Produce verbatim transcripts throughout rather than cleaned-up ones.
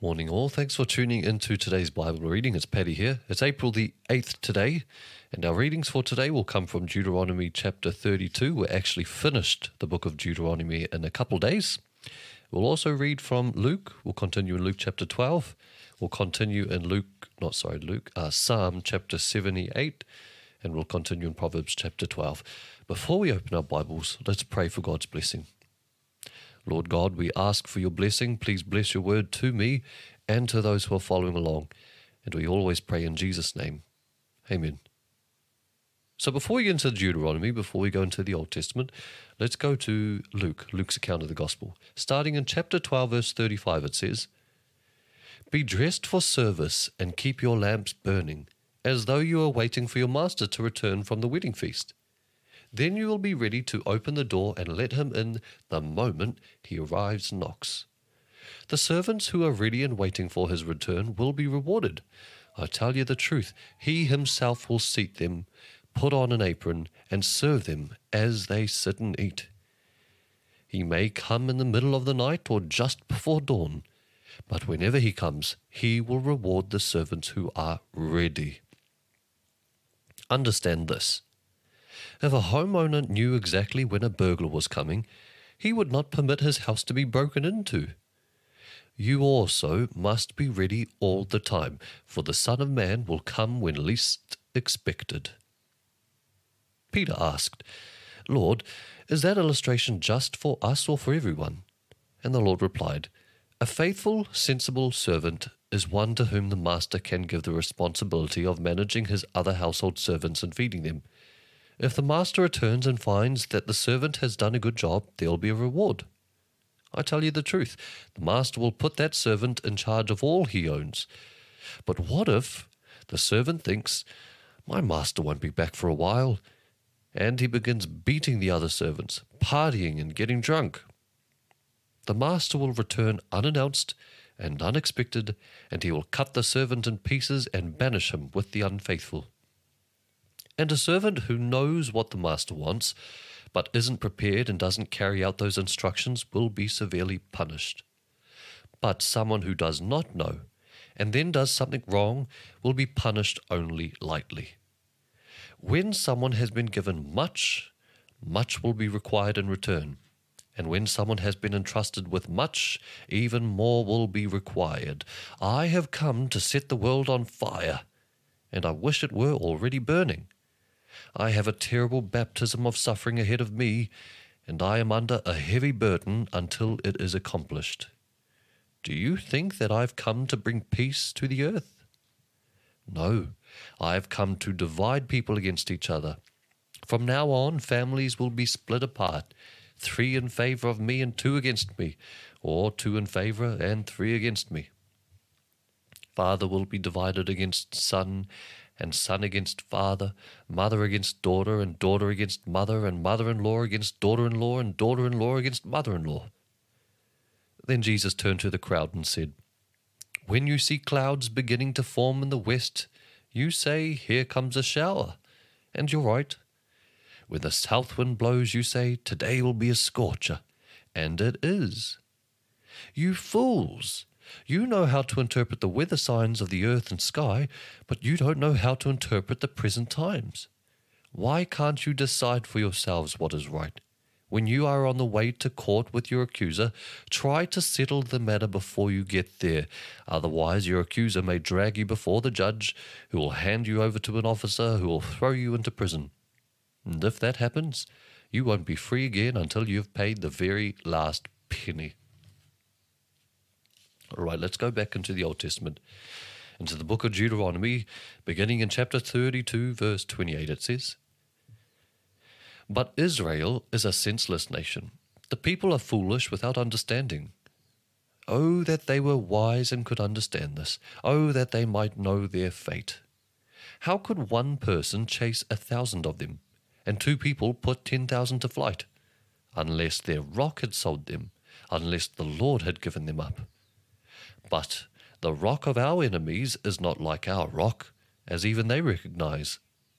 Morning all, thanks for tuning into today's Bible reading. It's Paddy here. It's April the eighth today, and our readings for today will come from Deuteronomy chapter thirty-two. We're actually finished the book of Deuteronomy in a couple days. We'll also read from Luke. We'll continue in Luke chapter twelve. We'll continue in Luke, not sorry, Luke, uh, Psalm chapter seventy-eight, and we'll continue in Proverbs chapter twelve. Before we open our Bibles, let's pray for God's blessing. Lord God, we ask for your blessing. Please bless your word to me and to those who are following along. And we always pray in Jesus' name. Amen. So before we get into Deuteronomy, before we go into the Old Testament, let's go to Luke, Luke's account of the Gospel. Starting in chapter twelve, verse thirty-five, it says, "Be dressed for service and keep your lamps burning, as though you are waiting for your master to return from the wedding feast. Then you will be ready to open the door and let him in the moment he arrives and knocks. The servants who are ready and waiting for his return will be rewarded. I tell you the truth, he himself will seat them, put on an apron, and serve them as they sit and eat. He may come in the middle of the night or just before dawn, but whenever he comes, he will reward the servants who are ready. Understand this. If a homeowner knew exactly when a burglar was coming, he would not permit his house to be broken into. You also must be ready all the time, for the Son of Man will come when least expected." Peter asked, "Lord, is that illustration just for us or for everyone?" And the Lord replied, "A faithful, sensible servant is one to whom the master can give the responsibility of managing his other household servants and feeding them. If the master returns and finds that the servant has done a good job, there will be a reward. I tell you the truth, the master will put that servant in charge of all he owns. But what if the servant thinks, 'My master won't be back for a while,' and he begins beating the other servants, partying and getting drunk? The master will return unannounced and unexpected, and he will cut the servant in pieces and banish him with the unfaithful. And a servant who knows what the master wants, but isn't prepared and doesn't carry out those instructions will be severely punished. But someone who does not know, and then does something wrong, will be punished only lightly. When someone has been given much, much will be required in return. And when someone has been entrusted with much, even more will be required. I have come to set the world on fire, and I wish it were already burning. I have a terrible baptism of suffering ahead of me, and I am under a heavy burden until it is accomplished. Do you think that I have come to bring peace to the earth? No, I have come to divide people against each other. From now on, families will be split apart, three in favor of me and two against me, or two in favor and three against me. Father will be divided against son, and son against father, mother against daughter, and daughter against mother, and mother-in-law against daughter-in-law, and daughter-in-law against mother-in-law." Then Jesus turned to the crowd and said, "When you see clouds beginning to form in the west, you say, 'Here comes a shower,' and you're right. When the south wind blows, you say, 'Today will be a scorcher,' and it is. You fools! You know how to interpret the weather signs of the earth and sky, but you don't know how to interpret the present times. Why can't you decide for yourselves what is right? When you are on the way to court with your accuser, try to settle the matter before you get there. Otherwise, your accuser may drag you before the judge, who will hand you over to an officer who will throw you into prison. And if that happens, you won't be free again until you have paid the very last penny." All right, let's go back into the Old Testament, into the book of Deuteronomy, beginning in chapter thirty-two, verse twenty-eight, it says, "But Israel is a senseless nation. The people are foolish without understanding. Oh, that they were wise and could understand this. Oh, that they might know their fate. How could one person chase a thousand of them, and two people put ten thousand to flight, unless their rock had sold them, unless the Lord had given them up? But the rock of our enemies is not like our rock, as even they recognize.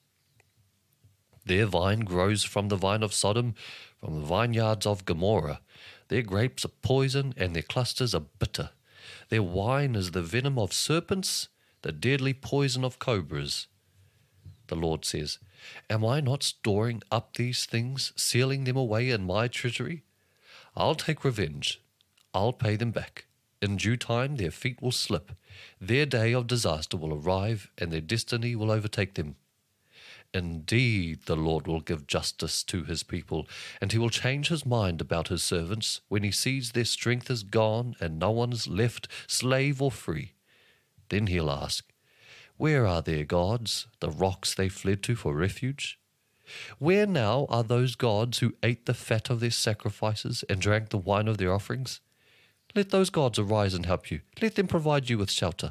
Their vine grows from the vine of Sodom, from the vineyards of Gomorrah. Their grapes are poison, and their clusters are bitter. Their wine is the venom of serpents, the deadly poison of cobras. The Lord says, Am I not storing up these things, sealing them away in my treasury? I'll take revenge. I'll pay them back. In due time their feet will slip. Their day of disaster will arrive, and their destiny will overtake them. Indeed, the Lord will give justice to his people, and he will change his mind about his servants when he sees their strength is gone and no one is left, slave or free. Then he'll ask, Where are their gods, the rocks they fled to for refuge? Where now are those gods who ate the fat of their sacrifices and drank the wine of their offerings? Let those gods arise and help you. Let them provide you with shelter.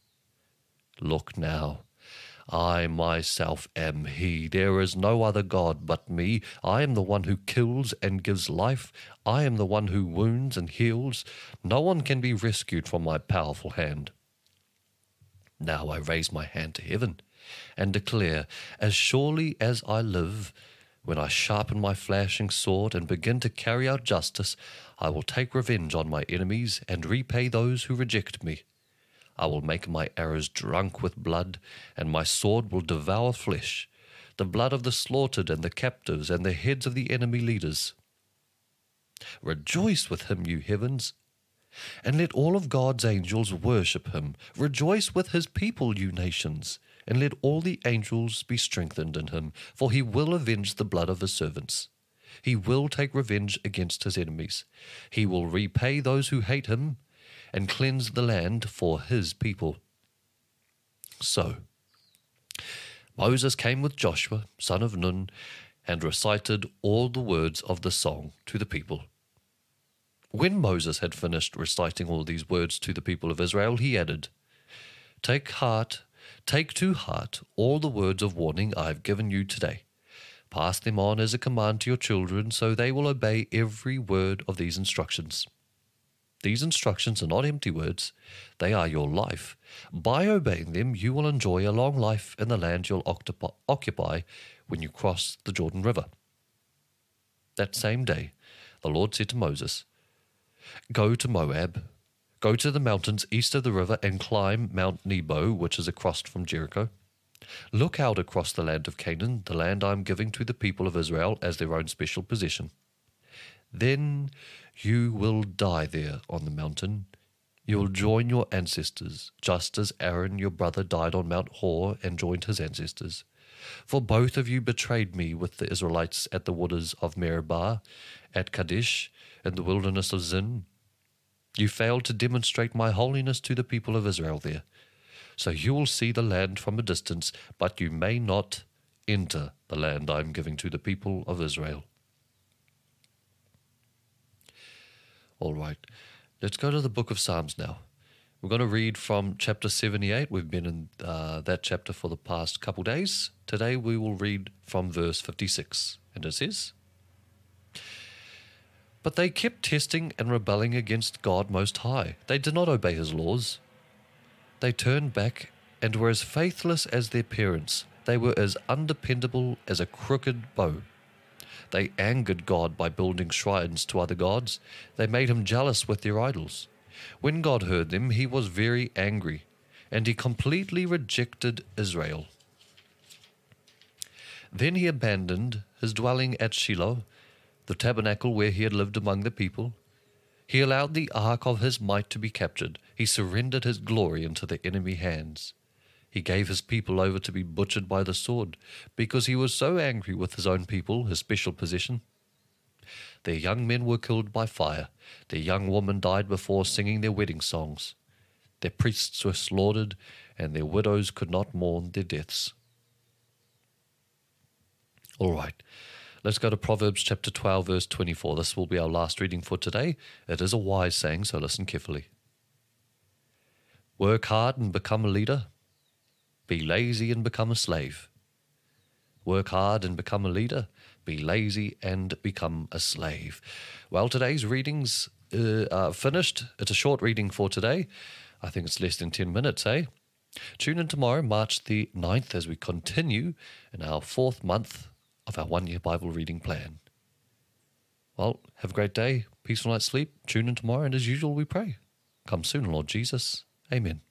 Look now. I myself am he. There is no other God but me. I am the one who kills and gives life. I am the one who wounds and heals. No one can be rescued from my powerful hand. Now I raise my hand to heaven and declare, as surely as I live, when I sharpen my flashing sword and begin to carry out justice, I will take revenge on my enemies and repay those who reject me. I will make my arrows drunk with blood, and my sword will devour flesh, the blood of the slaughtered and the captives and the heads of the enemy leaders. Rejoice with him, you heavens, and let all of God's angels worship him. Rejoice with his people, you nations, and let all the angels be strengthened in him, for he will avenge the blood of his servants. He will take revenge against his enemies. He will repay those who hate him, and cleanse the land for his people. So Moses came with Joshua, son of Nun, and recited all the words of the song to the people. When Moses had finished reciting all these words to the people of Israel, he added, Take heart, take to heart all the words of warning I have given you today. Pass them on as a command to your children, so they will obey every word of these instructions. These instructions are not empty words. They are your life. By obeying them, you will enjoy a long life in the land you'll occupy when you cross the Jordan River. That same day, the Lord said to Moses, Go to Moab, go to the mountains east of the river and climb Mount Nebo, which is across from Jericho. Look out across the land of Canaan, the land I am giving to the people of Israel as their own special possession. Then you will die there on the mountain. You will join your ancestors, just as Aaron your brother died on Mount Hor and joined his ancestors. For both of you betrayed me with the Israelites at the waters of Meribah, at Kadesh, in the wilderness of Zin. You failed to demonstrate my holiness to the people of Israel there. So you will see the land from a distance, but you may not enter the land I am giving to the people of Israel. All right, let's go to the book of Psalms now. We're going to read from chapter seventy-eight. We've been in uh, that chapter for the past couple days. Today we will read from verse fifty-six, and it says, But they kept testing and rebelling against God Most High. They did not obey his laws. They turned back and were as faithless as their parents. They were as undependable as a crooked bow. They angered God by building shrines to other gods. They made him jealous with their idols. When God heard them, he was very angry, and he completely rejected Israel. Then he abandoned his dwelling at Shiloh, the tabernacle where he had lived among the people. He allowed the ark of his might to be captured. He surrendered his glory into the enemy hands. He gave his people over to be butchered by the sword, because he was so angry with his own people, his special possession. Their young men were killed by fire. Their young women died before singing their wedding songs. Their priests were slaughtered, and their widows could not mourn their deaths. All right, let's go to Proverbs chapter twelve, verse twenty-four. This will be our last reading for today. It is a wise saying, so listen carefully. Work hard and become a leader. Be lazy and become a slave. Work hard and become a leader. Be lazy and become a slave. Well, today's readings uh, are finished. It's a short reading for today. I think it's less than ten minutes, eh? Tune in tomorrow, March the ninth, as we continue in our fourth month of our one-year Bible reading plan. Well, have a great day. Peaceful night's sleep. Tune in tomorrow, and as usual, we pray. Come soon, Lord Jesus. Amen.